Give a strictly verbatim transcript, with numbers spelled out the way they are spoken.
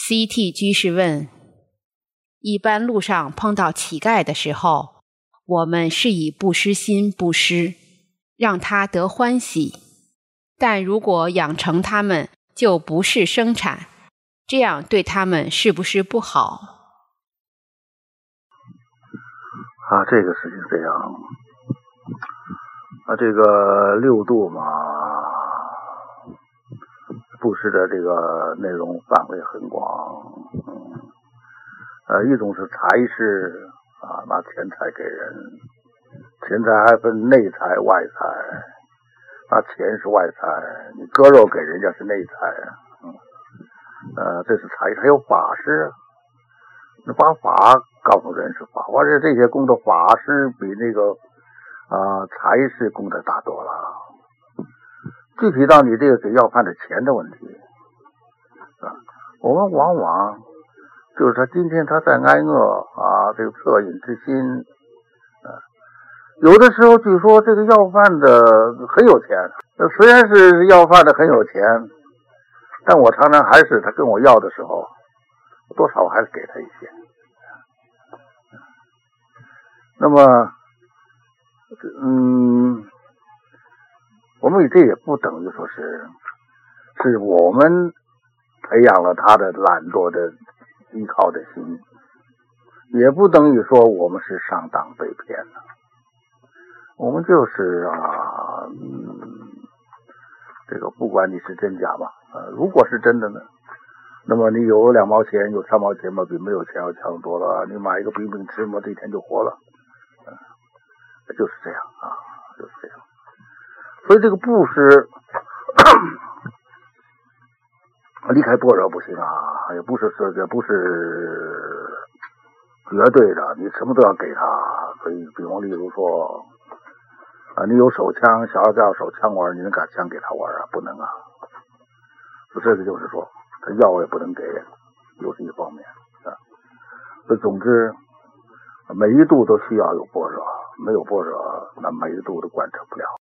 C T 居士问：一般路上碰到乞丐的时候，我们是以布施心布施，让他得欢喜，但如果养成他们就不是生产，这样对他们是不是不好？ 啊，这个事情这样，啊，这个六度嘛，布施的这个内容范围很广，嗯，呃，一种是财施啊，拿钱财给人，钱财还分内财外财，那钱是外财，你割肉给人家是内财，嗯，呃，这是财，还有法施，你把法告诉人是法，我这这些功德法施比那个啊、呃、财施功德大多了。具体到你这个给要饭的钱的问题啊，我们往往就是他今天他在挨饿啊，这个恻隐之心啊，有的时候据说这个要饭的很有钱，虽然是要饭的很有钱，但我常常还是他跟我要的时候，多少我还是给他一些。那么，嗯，我们这也不等于说是，是我们培养了他的懒惰的依靠的心，也不等于说我们是上当被骗了。我们就是啊，嗯，这个不管你是真假吧，呃，如果是真的呢，那么你有两毛钱，有三毛钱嘛，比没有钱要强多了。你买一个饼饼吃嘛，这一天就活了，嗯，就是这样啊，就是这样。所以这个布施离开般若不行啊，也不是说也不是绝对的，你什么都要给他。所以，比方例如说啊，你有手枪，小孩子要手枪玩，你能把枪给他玩啊？不能啊。这个就是说，他要也不能给，又是一方面啊。所以总之，每一度都需要有般若，没有般若，那每一度都贯彻不了。